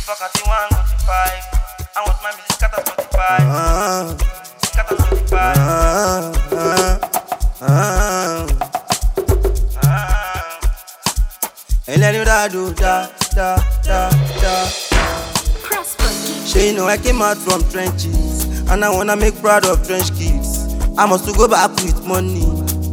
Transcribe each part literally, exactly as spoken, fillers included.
Before cutting one go to five. I want my music scatter Spotify. Ah, Scatter Spotify. ah, ah, Ah. and let you da do da da da da. Sure, you know I came out from trenches, and I wanna make proud of trench kids. I must to go back with money.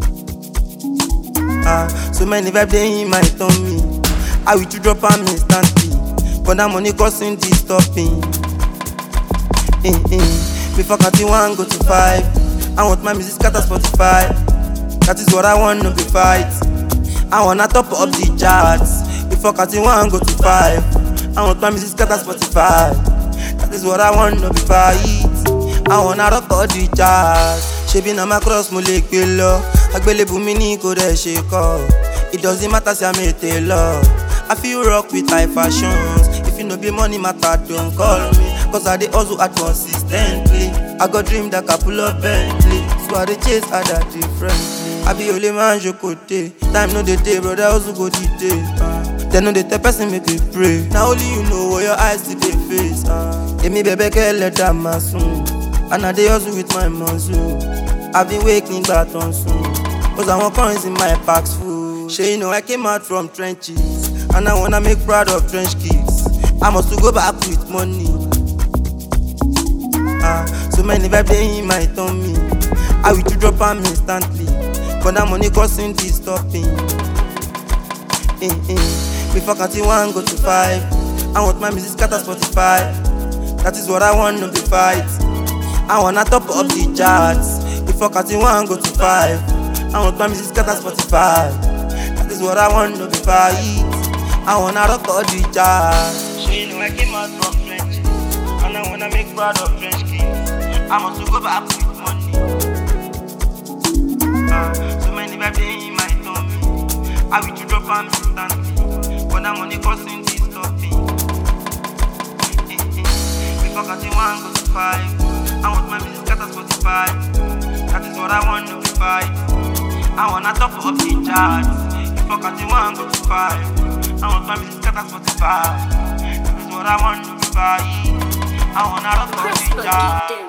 Ah, so many vibes they in my tummy. I will to drop am instantly, but that money costing the stopping. Eh, eh. Before cutting one go to five, I want my music scatter Spotify. That is what I want, no be fight. I wanna top up the charts. Before cutting one go to five, I want my music scatter Spotify. That is what I want, no be fight. I wanna rock all the charts. Shebi na my cross mo le gbe lo. Agbelebu mi ni ko de se ko. It doesn't matter say I'm a tailor. I feel rock with high fashions. If you no be money matter, don't call me. Cause I dey hustle hard consistently. I got dream that I pull up Bentley. So I dey chase other differently. I be only man jokote. Time no dey day, brother hustle go the day. Uh, Then no dey tell person make you pray. Now only you know what your eyes see dey face. Emi bebe ke let that man soon. And I dey hustle with my muscle. I been waking back on soon. Cause I want coins in my packs full. Sure, you know I came out from trenches, and I wanna make proud of trench kids. I must to go back with money. Ah, so many vibes they in my tummy. I will to drop am instantly, but that money costing the stopping. Eh, eh. Before cutting one go to five, I want my music scatter Spotify. That is what I want, no be fight. I wanna top up the charts. Before cutting one go to five, I want my music scatter Spotify. That is what I want, no be fight. I wanna rock all the charts. So you know I came out from trenches, and I wanna make proud of trench kids. I must to go back with money. Ah, so many vibes they in my tummy. I will to drop am instantly, but that money costing the stopping. Eh, eh. Before cutting one go to five, I want my music scatter Spotify. That is what I want, no be fight. I wanna top up the charts. Before cutting one go to five, I want my music scatter Spotify. That is what I want, no be fight. I wanna rock all the charts.